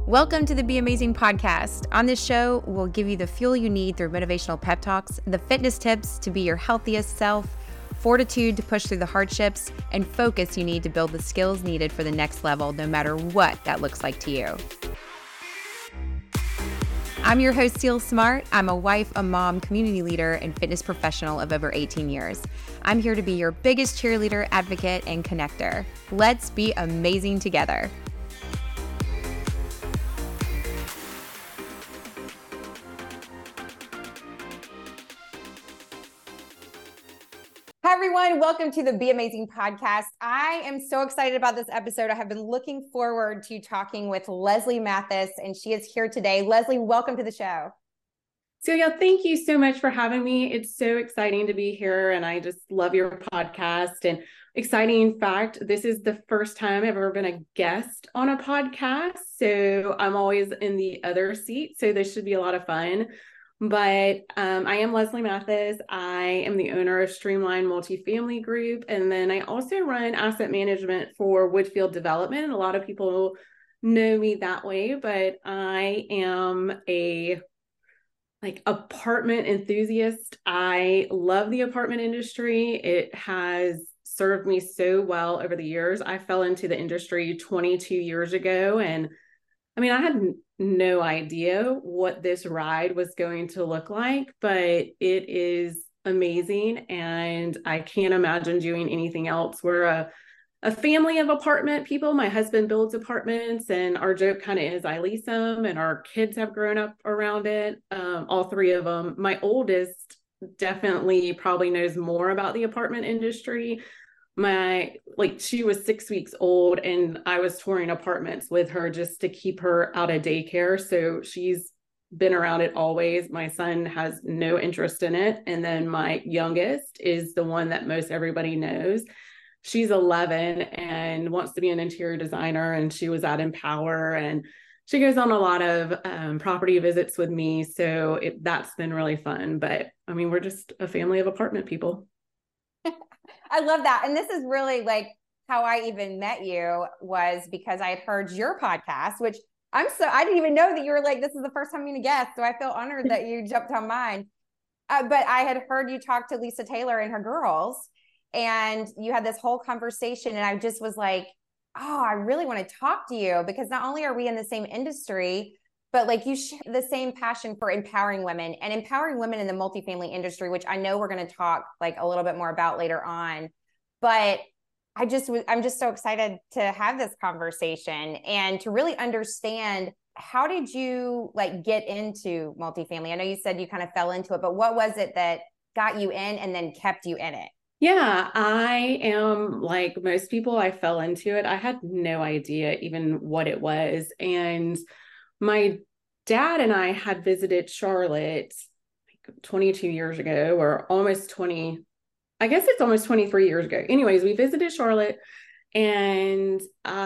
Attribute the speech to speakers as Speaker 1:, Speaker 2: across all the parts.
Speaker 1: Welcome to the Be Amazing podcast. On this show, we'll give you the fuel you need through motivational pep talks, the fitness tips to be your healthiest self, fortitude to push through the hardships, and focus you need to build the skills needed for the next level, no matter what that looks like to you. I'm your host, Seal Smart. I'm a wife, a mom, community leader, and fitness professional of over 18 years. I'm here to be your biggest cheerleader, advocate, and connector. Let's be amazing together. Hi, everyone. Welcome to the Be Amazing podcast. I am so excited about this episode. I have been looking forward to talking with Leslie Mathis, and she is here today. Leslie, welcome to the show.
Speaker 2: Celia, thank you so much for having me. It's so exciting to be here, and I just love your podcast. And exciting fact, this is the first time I've ever been a guest on a podcast, so I'm always in the other seat, so this should be a lot of fun. But I am Leslie Mathis. I am the owner of Streamline Multifamily Group, and then I also run asset management for Woodfield Development. A lot of people know me that way, but I am a apartment enthusiast. I love the apartment industry. It has served me so well over the years. I fell into the industry 22 years ago, and I had no idea what this ride was going to look like, but it is amazing, and I can't imagine doing anything else. We're a family of apartment people. My husband builds apartments, and our joke kind of is I lease them, and our kids have grown up around it, all three of them. My oldest definitely probably knows more about the apartment industry. She was 6 weeks old, and I was touring apartments with her just to keep her out of daycare. So she's been around it always. My son has no interest in it. And then my youngest is the one that most everybody knows. She's 11 and wants to be an interior designer, and she was at Empower, and she goes on a lot of property visits with me. So that's been really fun. But we're just a family of apartment people.
Speaker 1: I love that. And this is really like how I even met you, was because I had heard your podcast, which I didn't even know that you were like, this is the first time I'm going to guest. So I feel honored that you jumped on mine. But I had heard you talk to Lisa Taylor and her girls, and you had this whole conversation. And I just was like, oh, I really want to talk to you, because not only are we in the same industry, but like you share the same passion for empowering women and empowering women in the multifamily industry, which I know we're going to talk like a little bit more about later on. But I'm just so excited to have this conversation and to really understand, how did you like get into multifamily? I know you said you kind of fell into it, but what was it that got you in and then kept you in it?
Speaker 2: Yeah, I am like most people. I fell into it. I had no idea even what it was. And my dad and I had visited Charlotte 22 years ago, or almost 20, I guess it's almost 23 years ago. Anyways, we visited Charlotte, and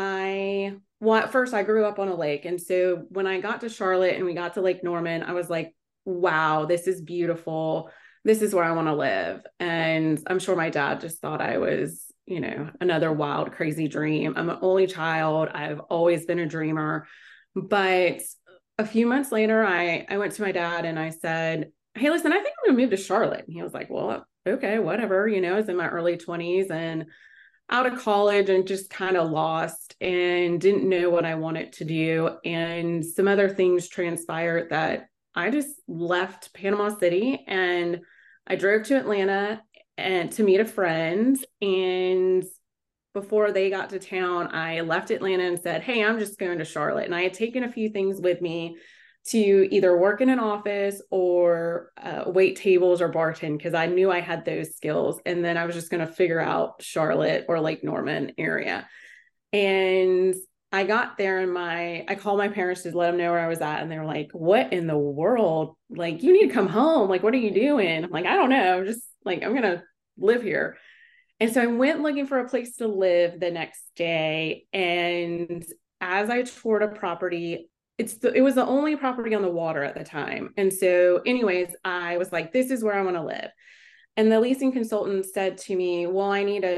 Speaker 2: at first I grew up on a lake. And so when I got to Charlotte and we got to Lake Norman, I was like, wow, this is beautiful. This is where I want to live. And I'm sure my dad just thought I was, another wild, crazy dream. I'm an only child. I've always been a dreamer. But a few months later, I went to my dad and I said, hey, listen, I think I'm going to move to Charlotte. And he was like, well, okay, whatever. I was in my early 20s and out of college and just kind of lost and didn't know what I wanted to do. And some other things transpired that I just left Panama City and I drove to Atlanta and to meet a friend. And before they got to town, I left Atlanta and said, hey, I'm just going to Charlotte. And I had taken a few things with me to either work in an office or wait tables or bartend, because I knew I had those skills. And then I was just going to figure out Charlotte or Lake Norman area. And I got there and I called my parents to let them know where I was at. And they were like, what in the world? Like, you need to come home. Like, what are you doing? I'm like, I don't know. Just like, I'm going to live here. And so I went looking for a place to live the next day. And as I toured a property, it was the only property on the water at the time. And so anyways, I was like, this is where I want to live. And the leasing consultant said to me, well, I need a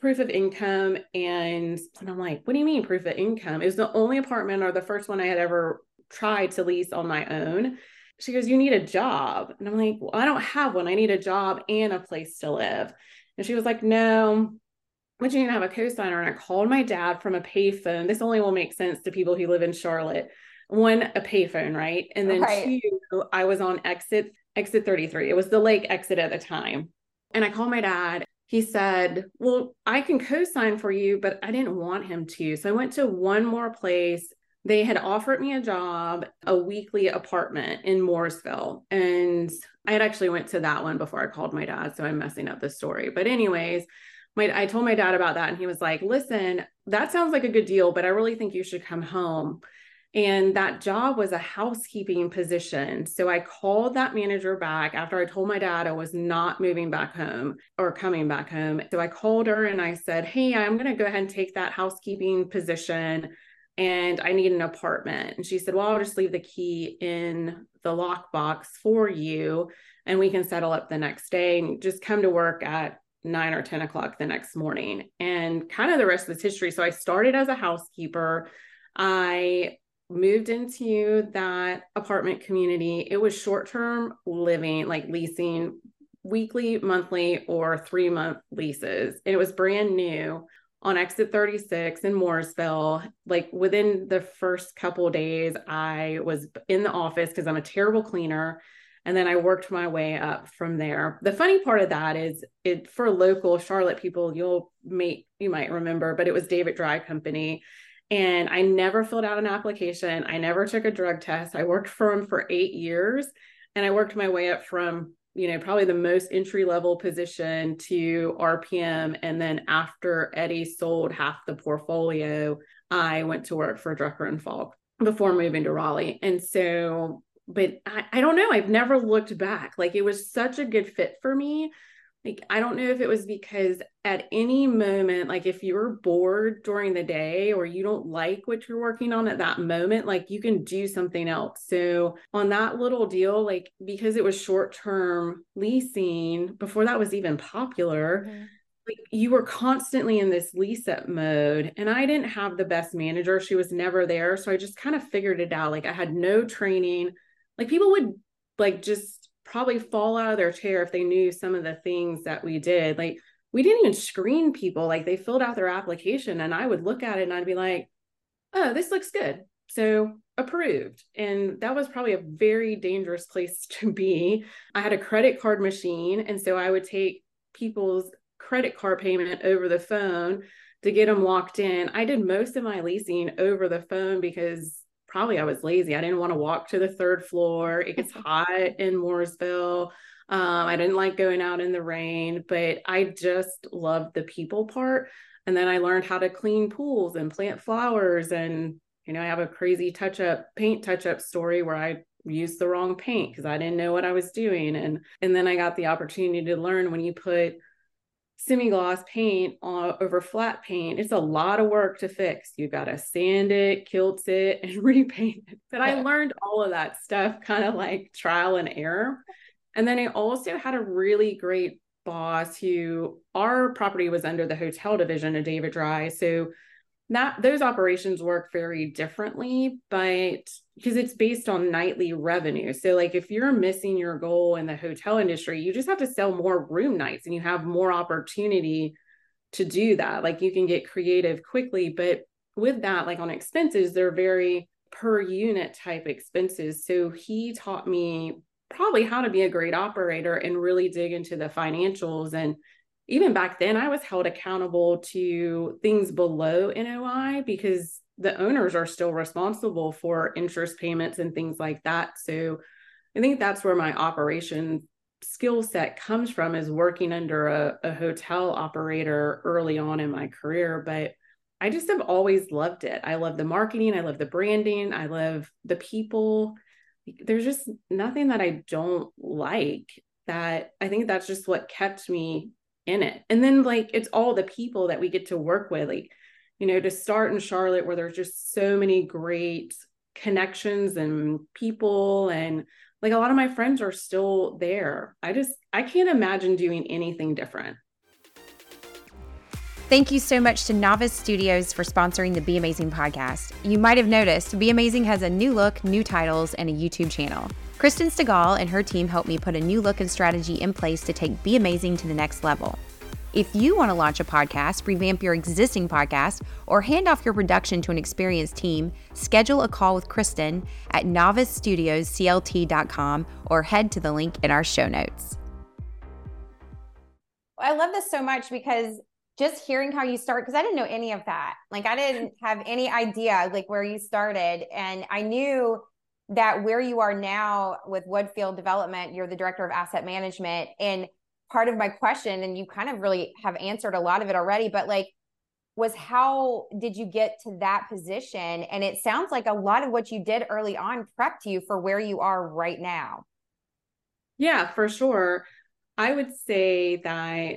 Speaker 2: proof of income. And I'm like, what do you mean proof of income? It was the only apartment or the first one I had ever tried to lease on my own. She goes, you need a job. And I'm like, well, I don't have one. I need a job and a place to live. And she was like, no, but you need to have a co-signer. And I called my dad from a payphone. This only will make sense to people who live in Charlotte. One, a payphone, right? And then two, I was on exit 33. It was the lake exit at the time. And I called my dad. He said, well, I can co-sign for you, but I didn't want him to. So I went to one more place. They had offered me a job, a weekly apartment in Mooresville. And I had actually went to that one before I called my dad. So I'm messing up the story. But anyways, I told my dad about that. And he was like, listen, that sounds like a good deal, but I really think you should come home. And that job was a housekeeping position. So I called that manager back after I told my dad I was not moving back home or coming back home. So I called her and I said, hey, I'm going to go ahead and take that housekeeping position and I need an apartment. And she said, well, I'll just leave the key in the lockbox for you and we can settle up the next day and just come to work at 9 or 10 o'clock the next morning. And kind of the rest of this history. So I started as a housekeeper. I moved into that apartment community. It was short-term living, like leasing weekly, monthly, or 3-month leases. And it was brand new on exit 36 in Mooresville. Like within the first couple of days, I was in the office because I'm a terrible cleaner. And then I worked my way up from there. The funny part of that is it for local Charlotte people, you might remember, but it was David Dry Company. And I never filled out an application. I never took a drug test. I worked for him for 8 years and I worked my way up from, probably the most entry-level position to RPM. And then after Eddie sold half the portfolio, I went to work for Drucker and Falk before moving to Raleigh. And so, but I don't know. I've never looked back. Like it was such a good fit for me. Like, I don't know if it was because at any moment, like if you're bored during the day or you don't like what you're working on at that moment, like you can do something else. So on that little deal, like because it was short-term leasing before that was even popular, like you were constantly in this lease up mode. And I didn't have the best manager. She was never there. So I just kind of figured it out. Like I had no training. Like people would like just probably fall out of their chair if they knew some of the things that we did. Like we didn't even screen people. Like they filled out their application and I would look at it and I'd be like, oh, this looks good. So approved. And that was probably a very dangerous place to be. I had a credit card machine. And so I would take people's credit card payment over the phone to get them locked in. I did most of my leasing over the phone because probably I was lazy. I didn't want to walk to the 3rd floor. It gets hot in Mooresville. I didn't like going out in the rain, but I just loved the people part. And then I learned how to clean pools and plant flowers. And, I have a crazy paint touch-up story where I used the wrong paint because I didn't know what I was doing. And then I got the opportunity to learn when you put semi-gloss paint over flat paint, it's a lot of work to fix. You got to sand it, kilt it, and repaint it. But I learned all of that stuff kind of like trial and error. And then I also had a really great boss who our property was under the hotel division of David Dry. So those operations work very differently, but because it's based on nightly revenue. So like if you're missing your goal in the hotel industry, you just have to sell more room nights and you have more opportunity to do that. Like you can get creative quickly, but with that, like on expenses, they're very per unit type expenses. So he taught me probably how to be a great operator and really dig into the financials. And even back then I was held accountable to things below NOI because the owners are still responsible for interest payments and things like that. So I think that's where my operation skill set comes from, is working under a hotel operator early on in my career. But I just have always loved it. I love the marketing. I love the branding. I love the people. There's just nothing that I don't like. That I think that's just what kept me in it. And then like it's all the people that we get to work with, like to start in Charlotte where there's just so many great connections and people, and like a lot of my friends are still there. I can't imagine doing anything different.
Speaker 1: Thank you so much to Novice Studios for sponsoring the Be Amazing podcast. You might have noticed Be Amazing has a new look, new titles, and a YouTube channel. Kristen Stegall and her team helped me put a new look and strategy in place to take Be Amazing to the next level. If you want to launch a podcast, revamp your existing podcast, or hand off your production to an experienced team, schedule a call with Kristen at novicestudiosclt.com or head to the link in our show notes. I love this so much because just hearing how you start, because I didn't know any of that. Like, I didn't have any idea like where you started. And I knew that where you are now with Woodfield Development, you're the director of asset management. And part of my question, and you kind of really have answered a lot of it already, but like, was how did you get to that position? And it sounds like a lot of what you did early on prepped you for where you are right now.
Speaker 2: Yeah, for sure. I would say that,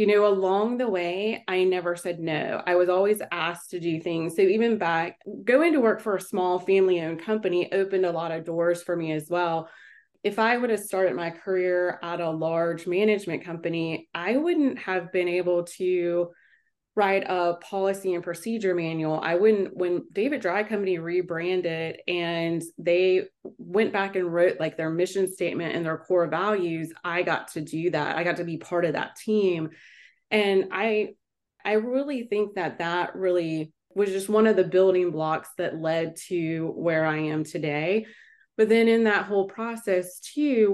Speaker 2: along the way, I never said no. I was always asked to do things. So even going to work for a small family-owned company opened a lot of doors for me as well. If I would have started my career at a large management company, I wouldn't have been able to write a policy and procedure manual. When David Dry Company rebranded and they went back and wrote like their mission statement and their core values, I got to do that. I got to be part of that team. And I really think that really was just one of the building blocks that led to where I am today. But then in that whole process too,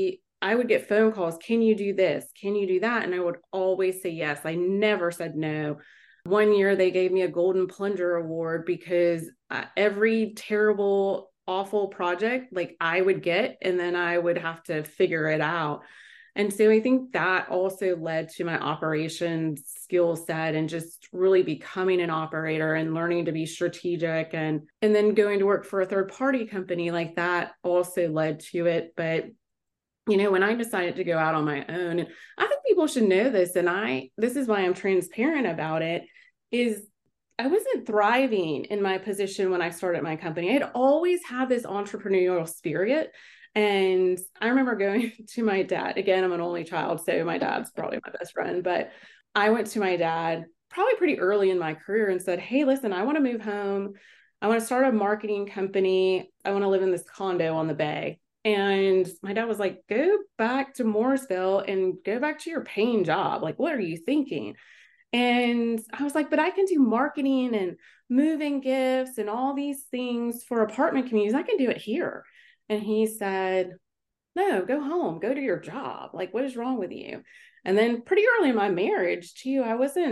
Speaker 2: I would get phone calls. Can you do this? Can you do that? And I would always say yes. I never said no. One year they gave me a Golden Plunger Award because every terrible, awful project, like I would get, and then I would have to figure it out. And so I think that also led to my operations skill set and just really becoming an operator and learning to be strategic and then going to work for a third party company like that also led to it. But when I decided to go out on my own, and I think people should know this, and this is why I'm transparent about it, is I wasn't thriving in my position when I started my company. I had always had this entrepreneurial spirit. And I remember going to my dad. Again, I'm an only child, so my dad's probably my best friend. But I went to my dad probably pretty early in my career and said, hey, listen, I want to move home. I want to start a marketing company. I want to live in this condo on the bay. And my dad was like, go back to Mooresville and go back to your paying job. Like, what are you thinking? And I was like, but I can do marketing and moving gifts and all these things for apartment communities. I can do it here. And he said, no, go home, go to your job. Like, what is wrong with you? And then pretty early in my marriage too,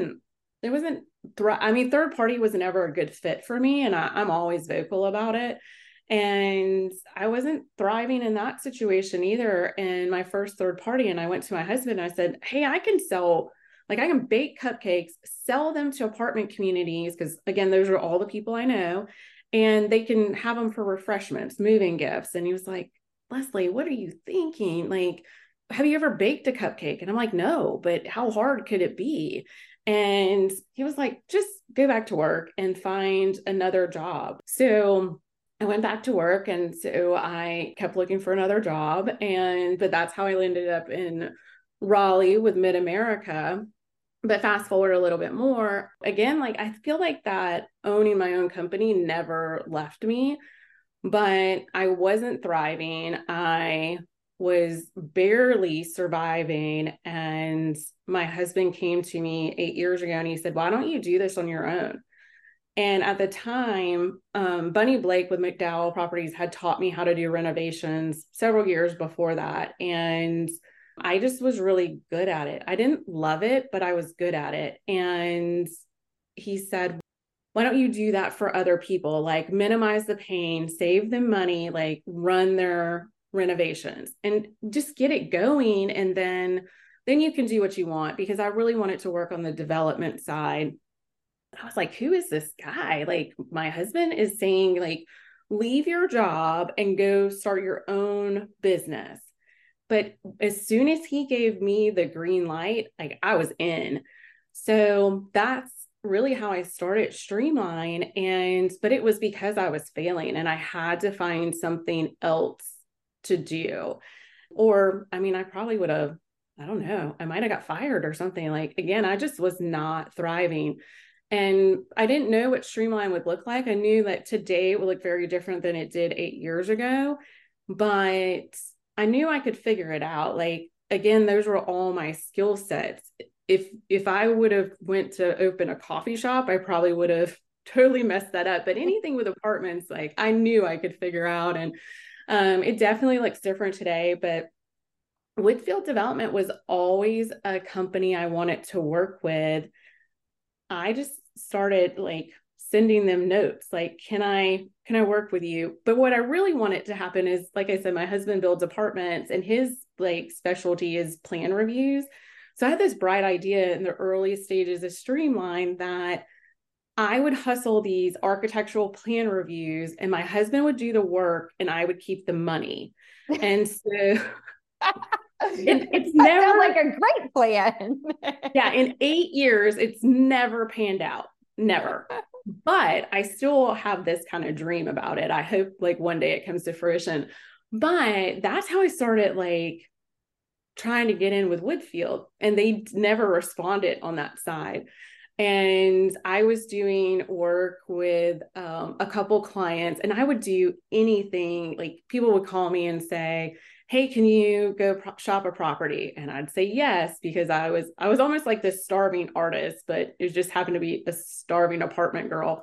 Speaker 2: third party was never a good fit for me. And I'm always vocal about it. And I wasn't thriving in that situation either in my first third party. And I went to my husband and I said, hey, I can bake cupcakes, sell them to apartment communities. Because again, those are all the people I know. And they can have them for refreshments, moving gifts. And he was like, Leslie, what are you thinking? Like, have you ever baked a cupcake? And I'm like, no, but how hard could it be? And he was like, just go back to work and find another job. So I went back to work. And so I kept looking for another job. But that's how I ended up in Raleigh with Mid-America. But fast forward a little bit more, again, like I feel like that owning my own company never left me, but I wasn't thriving. I was barely surviving. And my husband came to me 8 years ago and he said, why don't you do this on your own? And at the time, Bunny Blake with McDowell Properties had taught me how to do renovations several years before that. And I just was really good at it. I didn't love it, but I was good at it. And he said, why don't you do that for other people? Like minimize the pain, save them money, like run their renovations and just get it going. And then you can do what you want, because I really wanted to work on the development side. I was like, who is this guy? Like my husband is saying like, leave your job and go start your own business. But as soon as he gave me the green light, like I was in. So that's really how I started Streamline. But it was because I was failing and I had to find something else to do. Or, I mean, I probably would have I don't know, I might have got fired or something. Like, again, I just was not thriving. And I didn't know what streamline would look like. I knew that today it would look very different than it did 8 years ago, but I knew I could figure it out. Like, again, those were all my skill sets. If I would have went to open a coffee shop, I probably would have totally messed that up. But anything with apartments, like, I knew I could figure out. And it definitely looks different today, but Woodfield Development was always a company I wanted to work with. I just started like sending them notes like, can I work with you? But what I really wanted to happen is, like I said, my husband builds apartments and his like specialty is plan reviews. So I had this bright idea in the early stages of Streamline that I would hustle these architectural plan reviews and my husband would do the work and I would keep the money. And so it's
Speaker 1: That
Speaker 2: never
Speaker 1: sounds like a great plan.
Speaker 2: yeah, in 8 years, it's never panned out. Never. But I still have this kind of dream about it. I hope like one day it comes to fruition. But that's how I started like trying to get in with Woodfield, and they never responded on that side. And I was doing work with a couple clients, and I would do anything. Like, people would call me and say, hey, can you go shop a property? And I'd say yes, because I was almost like this starving artist, but it just happened to be a starving apartment girl.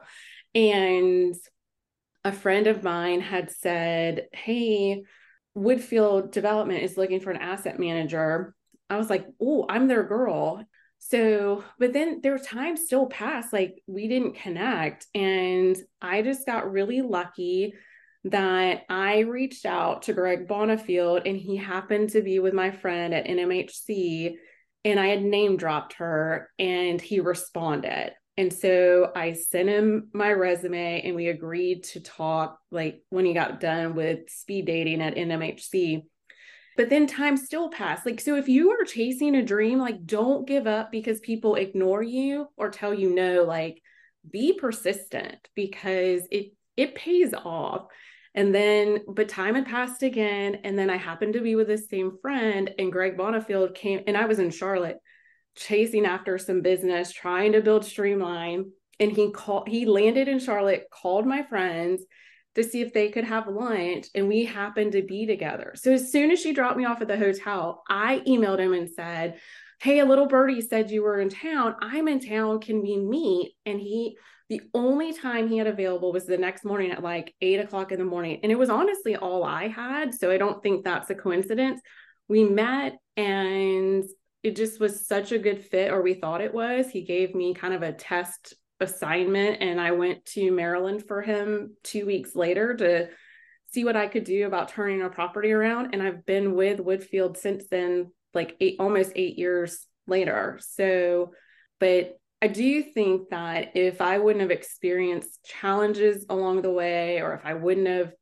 Speaker 2: And a friend of mine had said, hey, Woodfield Development is looking for an asset manager. I was like, oh, I'm their girl. So, but then there were times still passed, like we didn't connect. And I just got really lucky that I reached out to Greg Bonifield, and he happened to be with my friend at NMHC, and I had name dropped her and he responded. And so I sent him my resume and we agreed to talk like when he got done with speed dating at NMHC. But then time still passed. Like, so if you are chasing a dream, like, don't give up because people ignore you or tell you no. Like, be persistent because it pays off. And then, but time had passed again. And then I happened to be with this same friend, and Greg Bonifield came, and I was in Charlotte chasing after some business, trying to build Streamline. And he landed in Charlotte, called my friends to see if they could have lunch, and we happened to be together. So as soon as she dropped me off at the hotel, I emailed him and said, hey, a little birdie said you were in town. I'm in town. Can we meet? And the only time he had available was the next morning at like 8 o'clock in the morning. And it was honestly all I had. So I don't think that's a coincidence. We met, and it just was such a good fit, or we thought it was. He gave me kind of a test assignment, and I went to Maryland for him 2 weeks later to see what I could do about turning a property around. And I've been with Woodfield since then, like almost 8 years later. So, but I do think that if I wouldn't have experienced challenges along the way, or if I would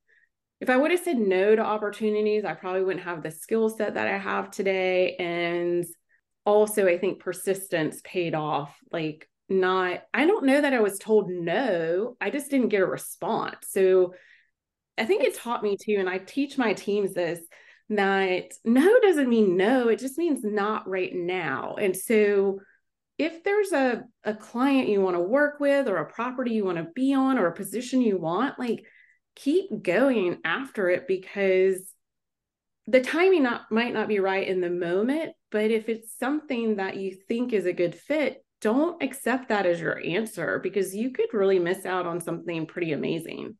Speaker 2: have said no to opportunities, I probably wouldn't have the skill set that I have today. And also, I think persistence paid off. Like, I don't know that I was told no, I just didn't get a response. So I think it taught me too, and I teach my teams this, that no doesn't mean no, it just means not right now. And so if there's a client you want to work with, or a property you want to be on, or a position you want, like, keep going after it, because the timing might not be right in the moment, but if it's something that you think is a good fit, don't accept that as your answer, because you could really miss out on something pretty amazing.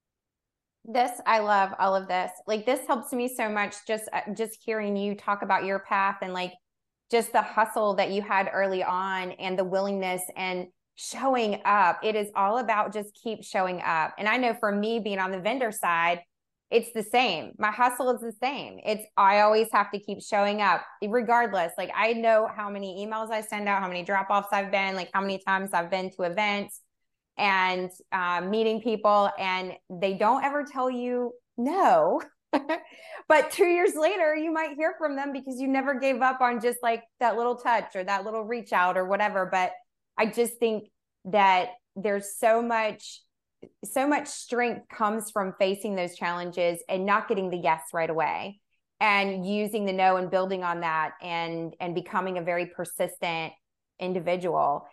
Speaker 1: I love all of this. Like, this helps me so much, just hearing you talk about your path, and like just the hustle that you had early on, and the willingness and showing up. It is all about just keep showing up. And I know for me, being on the vendor side, it's the same. My hustle is the same. I always have to keep showing up regardless. Like, I know how many emails I send out, how many drop-offs I've been, like how many times I've been to events and meeting people, and they don't ever tell you no. But 2 years later, you might hear from them because you never gave up on just like that little touch or that little reach out or whatever. But I just think that there's so much strength comes from facing those challenges and not getting the yes right away. and using the no and building on that and becoming a very persistent individual.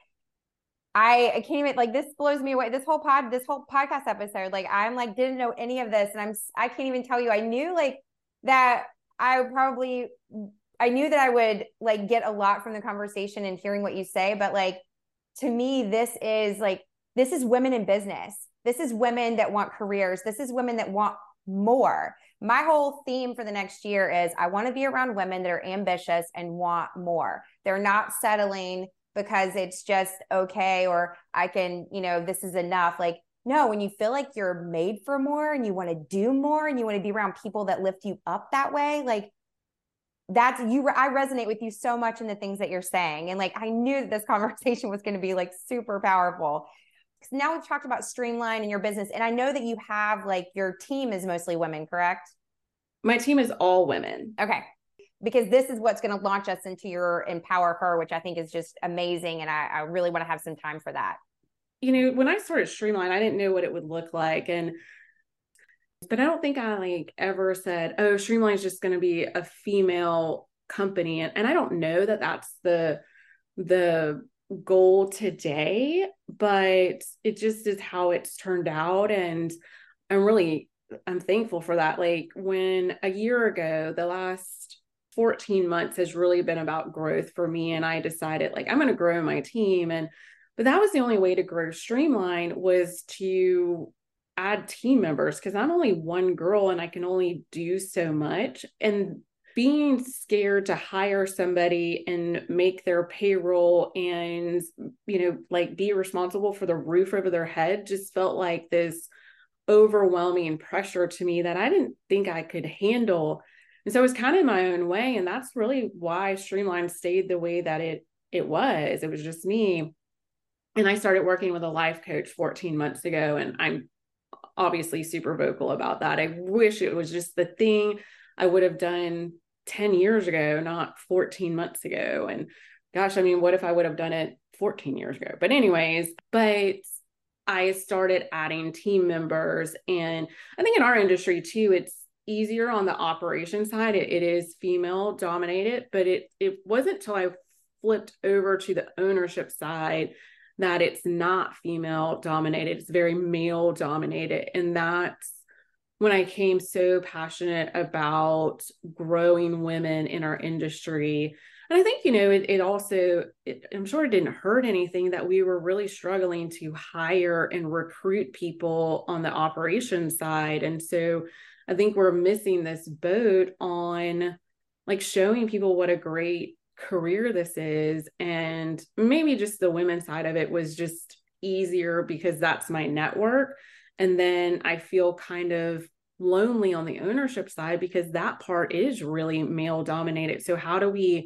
Speaker 1: I can't even, like, this blows me away. This whole podcast episode, like, I'm like, didn't know any of this. And I can't even tell you, I knew like that I knew that I would like get a lot from the conversation and hearing what you say. But like, to me, this is women in business. This is women that want careers. This is women that want more. My whole theme for the next year is I want to be around women that are ambitious and want more. They're not settling because it's just okay, or I can, this is enough. Like, no, when you feel like you're made for more and you want to do more and you want to be around people that lift you up that way, like that's you. I resonate with you so much in the things that you're saying. And like, I knew that this conversation was going to be like super powerful. Now we've talked about Streamline and your business. And I know that you have like your team is mostly women, correct?
Speaker 2: My team is all women.
Speaker 1: Okay. Because this is what's going to launch us into your Empower Her, which I think is just amazing. And I really want to have some time for that.
Speaker 2: When I started Streamline, I didn't know what it would look like. But I don't think I like ever said, oh, Streamline is just going to be a female company. And I don't know that that's the goal today, but it just is how it's turned out. And I'm thankful for that. Like when a year ago, the last 14 months has really been about growth for me. And I decided like, I'm going to grow my team. But that was the only way to grow Streamline was to add team members, because I'm only one girl and I can only do so much. And being scared to hire somebody and make their payroll and, like be responsible for the roof over their head just felt like this overwhelming pressure to me that I didn't think I could handle. And so it was kind of my own way. And that's really why Streamline stayed the way that it was. It was just me. And I started working with a life coach 14 months ago. And I'm obviously super vocal about that. I wish it was just the thing I would have done 10 years ago, not 14 months ago. And gosh, I mean, what if I would have done it 14 years ago? But I started adding team members. And I think in our industry too, it's easier on the operation side. It is female dominated, but it wasn't until I flipped over to the ownership side that it's not female dominated. It's very male dominated. And that's when I came so passionate about growing women in our industry. And I think, I'm sure it didn't hurt anything that we were really struggling to hire and recruit people on the operations side. And so I think we're missing this boat on like showing people what a great career this is. And maybe just the women's side of it was just easier because that's my network. And then I feel kind of lonely on the ownership side because that part is really male dominated. So how do we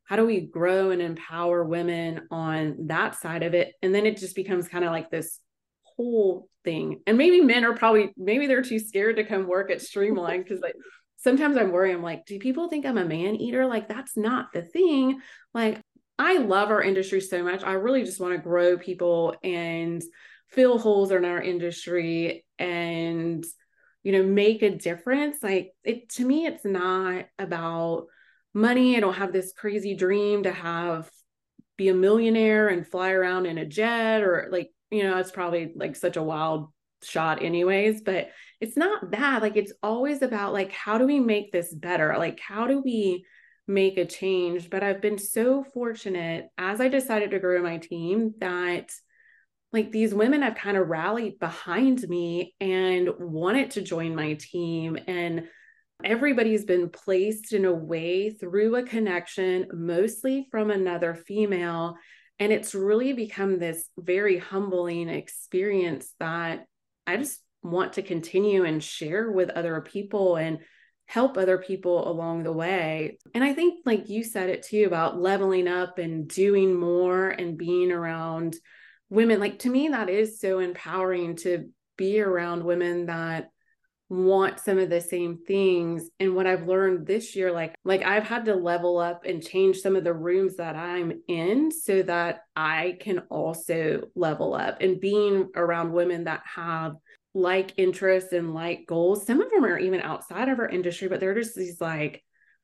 Speaker 2: grow and empower women on that side of it? And then it just becomes kind of like this whole thing. And maybe men are maybe they're too scared to come work at Streamline because like sometimes I'm worried. I'm like, do people think I'm a man eater? Like, that's not the thing. Like, I love our industry so much. I really just want to grow people and fill holes in our industry and, make a difference. Like to me, it's not about money. I don't have this crazy dream to be a millionaire and fly around in a jet or like, it's probably like such a wild shot anyways, but it's not that. Like, it's always about like, how do we make this better? Like, how do we make a change? But I've been so fortunate as I decided to grow my team that like these women have kind of rallied behind me and wanted to join my team. And everybody's been placed in a way through a connection, mostly from another female. And it's really become this very humbling experience that I just want to continue and share with other people and help other people along the way. And I think like you said it too about leveling up and doing more and being around women. Like to me, that is so empowering to be around women that want some of the same things. And what I've learned this year, like I've had to level up and change some of the rooms that I'm in so that I can also level up. And being around women that have like interests and like goals. Some of them are even outside of our industry, but they're just these like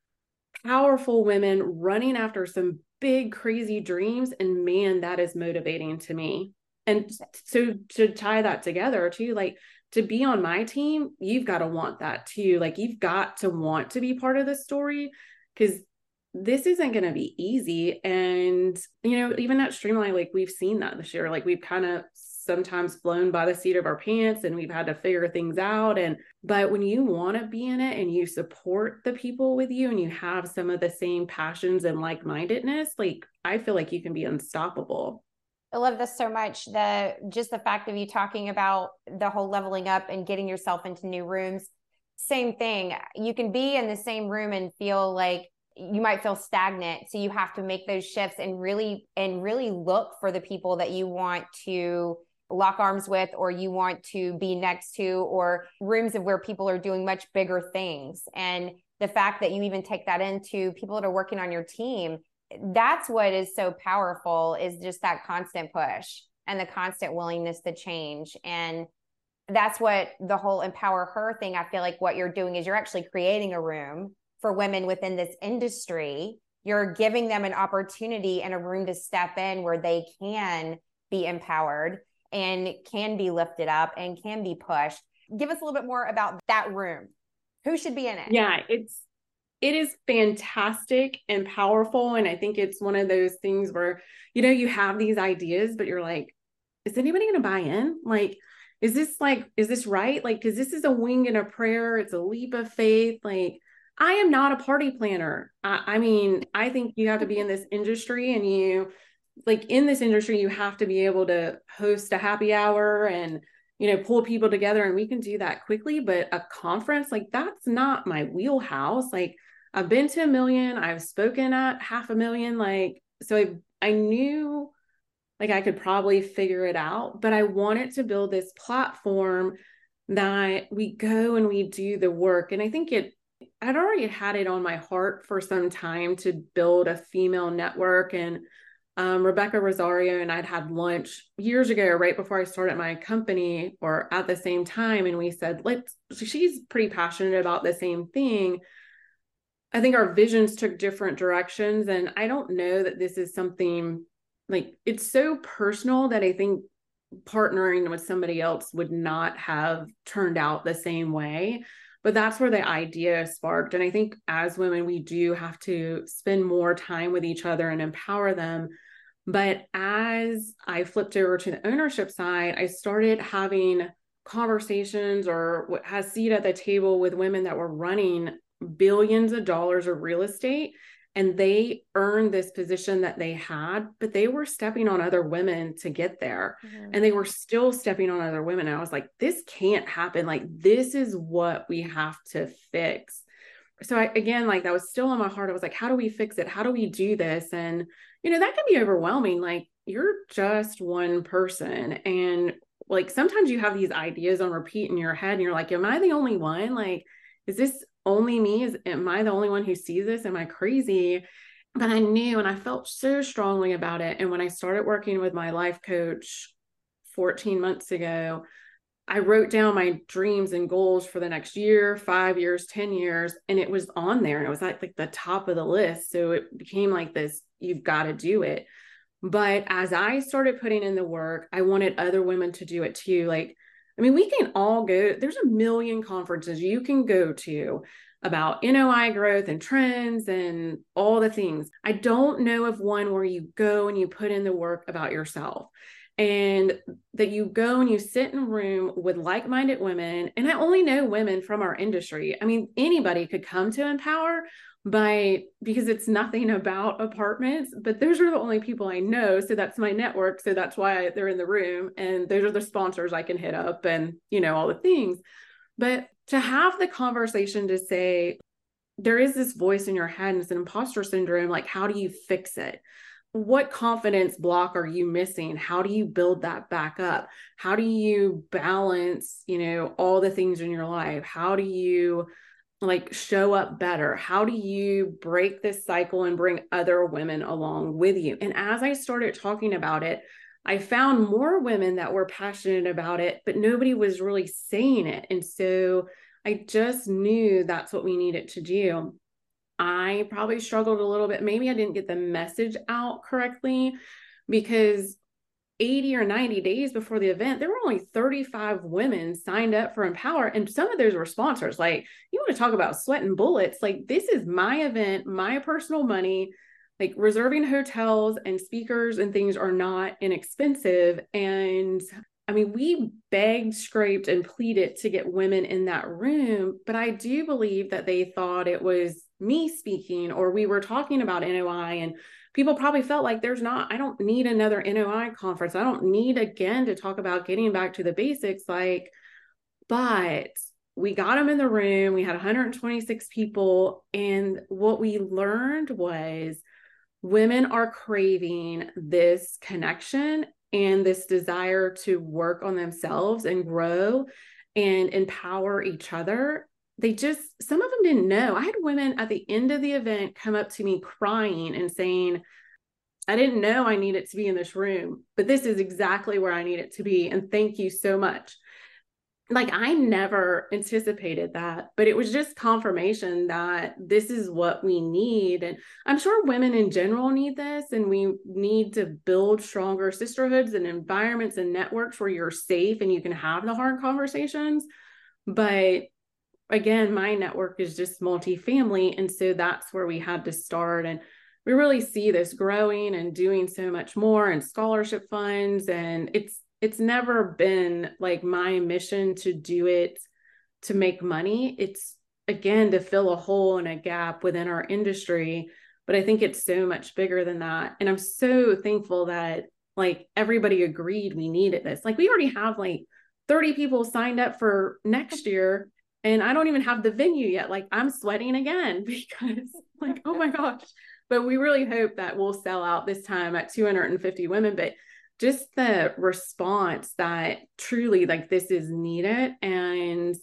Speaker 2: powerful women running after some big, crazy dreams. And man, that is motivating to me. And so to tie that together too, like to be on my team, you've got to want that too. Like you've got to want to be part of the story, because this isn't going to be easy. And, you know, even at Streamline, like we've seen that this year, like we've kind of sometimes flown by the seat of our pants and we've had to figure things out. But when you want to be in it and you support the people with you and you have some of the same passions and like-mindedness, like I feel like you can be unstoppable.
Speaker 1: I love this so much. Just the fact of you talking about the whole leveling up and getting yourself into new rooms. Same thing. You can be in the same room and feel like you might feel stagnant. So you have to make those shifts and really look for the people that you want to lock arms with, or you want to be next to, or rooms of where people are doing much bigger things. And the fact that you even take that into people that are working on your team, that's what is so powerful, is just that constant push and the constant willingness to change. And that's what the whole Empower Her thing, I feel like what you're doing is you're actually creating a room for women within this industry. You're giving them an opportunity and a room to step in where they can be empowered and can be lifted up and can be pushed. Give us a little bit more about that room. Who should be in it?
Speaker 2: Yeah, it is fantastic and powerful. And I think it's one of those things where, you know, you have these ideas, but you're like, is anybody going to buy in? Like, is this right? Like, because this is a wing and a prayer. It's a leap of faith. Like, I am not a party planner. I mean, I think you have to be in this industry, and in this industry, you have to be able to host a happy hour and, you know, pull people together, and we can do that quickly. But a conference, like, that's not my wheelhouse. Like, I've been to 1 million, I've spoken at 500,000. Like, so I knew like I could probably figure it out, but I wanted to build this platform that we go and we do the work. And I think I'd already had it on my heart for some time to build a female network. And Rebecca Rosario and I'd had lunch years ago, right before I started my company, or at the same time. And we said, she's pretty passionate about the same thing. I think our visions took different directions. And I don't know that this is something, like, it's so personal that I think partnering with somebody else would not have turned out the same way. But that's where the idea sparked. And I think as women, we do have to spend more time with each other and empower them. But as I flipped over to the ownership side, I started having conversations or has seat at the table with women that were running billions of dollars of real estate, and they earned this position that they had, but they were stepping on other women to get there. Mm-hmm. And they were still stepping on other women. And I was like, this can't happen. Like, this is what we have to fix. So again, like, that was still on my heart. I was like, how do we fix it? How do we do this? And, you know, that can be overwhelming. Like, you're just one person. And like, sometimes you have these ideas on repeat in your head and you're like, am I the only one? Like, is this only me? Am I the only one who sees this? Am I crazy? But I knew, and I felt so strongly about it. And when I started working with my life coach 14 months ago, I wrote down my dreams and goals for the next year, 5 years, 10 years, and it was on there. And it was like the top of the list. So it became like this, you've got to do it. But as I started putting in the work, I wanted other women to do it too. Like, I mean, we can all go, there's 1 million conferences you can go to about NOI growth and trends and all the things. I don't know of one where you go and you put in the work about yourself, and that you go and you sit in a room with like-minded women. And I only know women from our industry. I mean, anybody could come to Empower because it's nothing about apartments, but those are the only people I know. So that's my network. So that's why they're in the room, and those are the sponsors I can hit up, and, you know, all the things. But to have the conversation to say, there is this voice in your head and it's an imposter syndrome. Like, how do you fix it? What confidence block are you missing? How do you build that back up? How do you balance, you know, all the things in your life? How do you like show up better? How do you break this cycle and bring other women along with you? And as I started talking about it, I found more women that were passionate about it, but nobody was really saying it. And so I just knew that's what we needed to do. I probably struggled a little bit. Maybe I didn't get the message out correctly, because 80 or 90 days before the event, there were only 35 women signed up for Empower. And some of those were sponsors. Like, you want to talk about sweating bullets. Like, this is my event, my personal money. Like, reserving hotels and speakers and things are not inexpensive. And I mean, we begged, scraped, and pleaded to get women in that room. But I do believe that they thought it was me speaking, or we were talking about NOI, and people probably felt like I don't need another NOI conference. I don't need again to talk about getting back to the basics. Like, but we got them in the room. We had 126 people. And what we learned was women are craving this connection and this desire to work on themselves and grow and empower each other. Some of them didn't know. I had women at the end of the event come up to me crying and saying, I didn't know I needed to be in this room, but this is exactly where I need it to be. And thank you so much. Like, I never anticipated that, but it was just confirmation that this is what we need. And I'm sure women in general need this, and we need to build stronger sisterhoods and environments and networks where you're safe and you can have the hard conversations. But again, my network is just multifamily. And so that's where we had to start. And we really see this growing and doing so much more, and scholarship funds. And it's never been like my mission to do it to make money. It's, again, to fill a hole and a gap within our industry. But I think it's so much bigger than that. And I'm so thankful that like everybody agreed we needed this. Like, we already have like 30 people signed up for next year, and I don't even have the venue yet. Like, I'm sweating again because like, oh my gosh. But we really hope that we'll sell out this time at 250 women. But just the response that truly like this is needed. And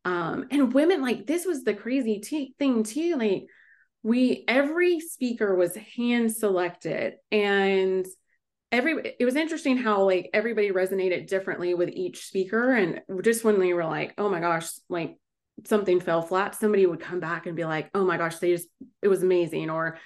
Speaker 2: women, like, this was the crazy thing too. Like, every speaker was hand selected, and it was interesting how like everybody resonated differently with each speaker. And just when we were like, oh my gosh, like something fell flat, somebody would come back and be like, oh my gosh, it was amazing. Or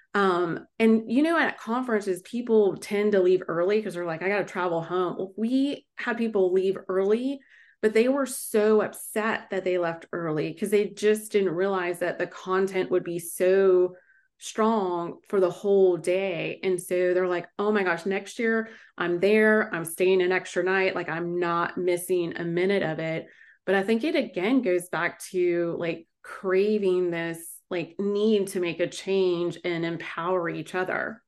Speaker 2: and at conferences, people tend to leave early because they're like, I got to travel home. Well, we had people leave early, but they were so upset that they left early because they just didn't realize that the content would be so strong for the whole day. And so they're like, oh my gosh, next year I'm there, I'm staying an extra night. Like, I'm not missing a minute of it. But I think it again goes back to like craving this like need to make a change and empower each other.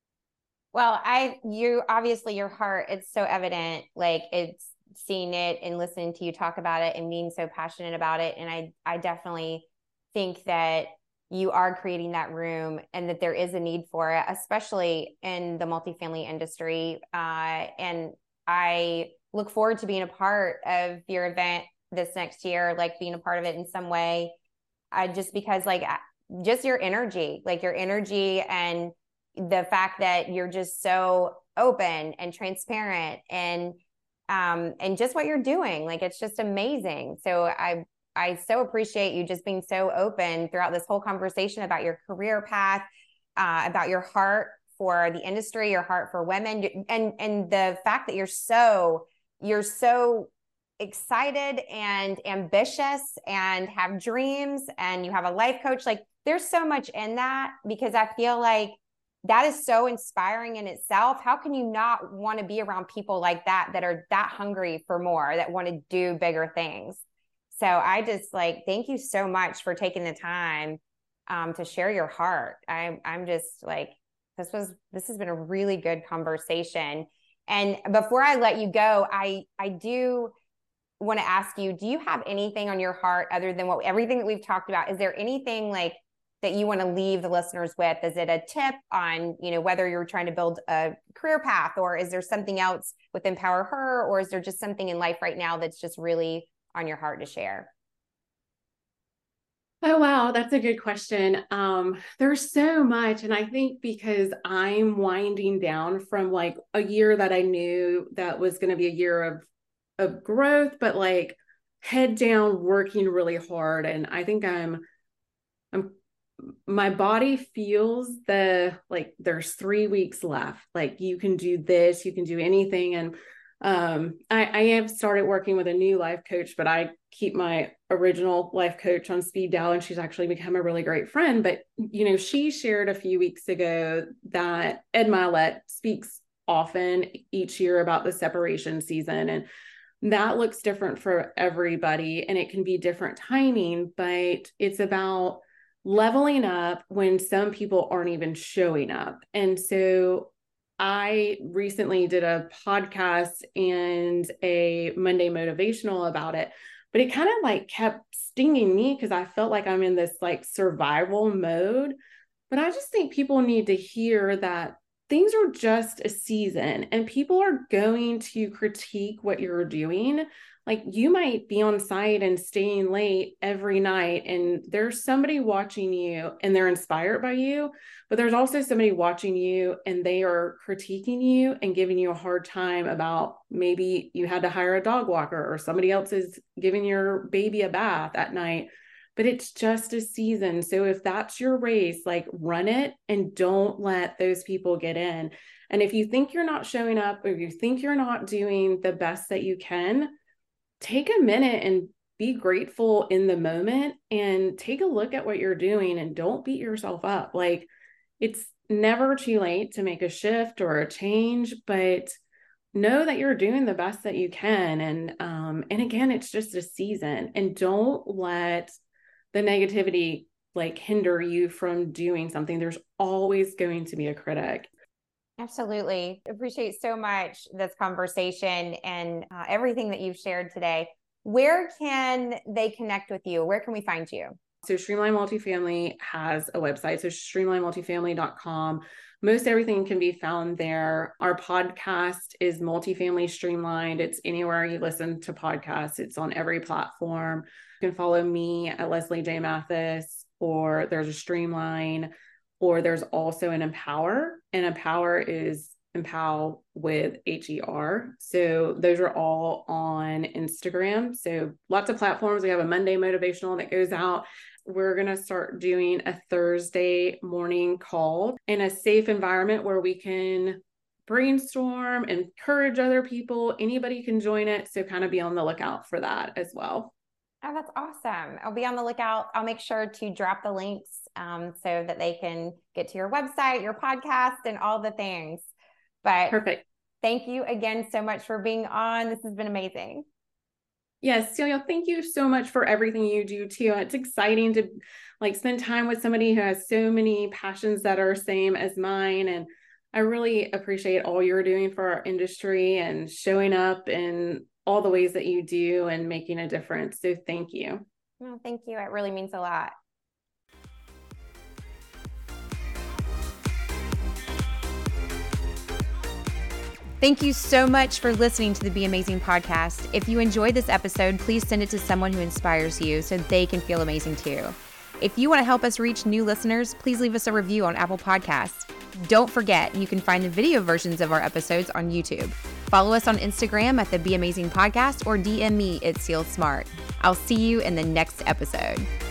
Speaker 1: Well, you obviously, your heart, it's so evident, like it's seeing it and listening to you talk about it and being so passionate about it. And I definitely think that you are creating that room and that there is a need for it, especially in the multifamily industry. And I look forward to being a part of your event this next year, like being a part of it in some way. Just because like just your energy and the fact that you're just so open and transparent and just what you're doing, like it's just amazing. So I so appreciate you just being so open throughout this whole conversation about your career path, about your heart for the industry, your heart for women, and the fact that you're so excited and ambitious and have dreams, and you have a life coach. Like, there's so much in that, because I feel like that is so inspiring in itself. How can you not want to be around people like that are that hungry for more, that want to do bigger things? So I just like, thank you so much for taking the time to share your heart. I'm just like, this has been a really good conversation. And before I let you go, I do want to ask you, do you have anything on your heart other than everything that we've talked about? Is there anything like that you want to leave the listeners with? Is it a tip on, whether you're trying to build a career path, or is there something else with Empower Her, or is there just something in life right now that's just really on your heart to share?
Speaker 2: Oh, wow. That's a good question. There's so much. And I think because I'm winding down from like a year that I knew that was going to be a year of growth, but like head down, working really hard. And I think I'm my body feels like there's 3 weeks left. Like you can do this, you can do anything. And I have started working with a new life coach, but I keep my original life coach on speed dial, and she's actually become a really great friend. But she shared a few weeks ago that Ed Milet speaks often each year about the separation season, and that looks different for everybody, and it can be different timing, but it's about leveling up when some people aren't even showing up. And so I recently did a podcast and a Monday motivational about it, but it kind of like kept stinging me because I felt like I'm in this like survival mode. But I just think people need to hear that things are just a season and people are going to critique what you're doing. Like you might be on site and staying late every night, and there's somebody watching you and they're inspired by you, but there's also somebody watching you and they are critiquing you and giving you a hard time about maybe you had to hire a dog walker or somebody else is giving your baby a bath at night. But it's just a season. So if that's your race, like run it and don't let those people get in. And if you think you're not showing up or you think you're not doing the best that you can, take a minute and be grateful in the moment and take a look at what you're doing and don't beat yourself up. Like it's never too late to make a shift or a change, but know that you're doing the best that you can. And again, it's just a season, and don't let the negativity like hinder you from doing something. There's always going to be a critic.
Speaker 1: Absolutely. Appreciate so much this conversation and everything that you've shared today. Where can they connect with you? Where can we find you?
Speaker 2: So Streamline Multifamily has a website. So streamlinemultifamily.com. Most everything can be found there. Our podcast is Multifamily Streamlined. It's anywhere you listen to podcasts. It's on every platform. You can follow me at Leslie J. Mathis, or there's a Streamline, or there's also an Empower. And Empower is Empow with HER. So those are all on Instagram. So lots of platforms. We have a Monday motivational that goes out. We're going to start doing a Thursday morning call in a safe environment where we can brainstorm, encourage other people. Anybody can join it. So kind of be on the lookout for that as well.
Speaker 1: Oh, that's awesome. I'll be on the lookout. I'll make sure to drop the links so that they can get to your website, your podcast, and all the things. But
Speaker 2: perfect.
Speaker 1: Thank you again so much for being on. This has been amazing.
Speaker 2: Yes, Celia, thank you so much for everything you do too. It's exciting to like spend time with somebody who has so many passions that are same as mine. And I really appreciate all you're doing for our industry and showing up in all the ways that you do and making a difference. So thank you.
Speaker 1: Oh, thank you. It really means a lot. Thank you so much for listening to the Be Amazing podcast. If you enjoyed this episode, please send it to someone who inspires you so they can feel amazing too. If you want to help us reach new listeners, please leave us a review on Apple Podcasts. Don't forget, you can find the video versions of our episodes on YouTube. Follow us on Instagram at the Be Amazing Podcast or DM me at Seal Smart. I'll see you in the next episode.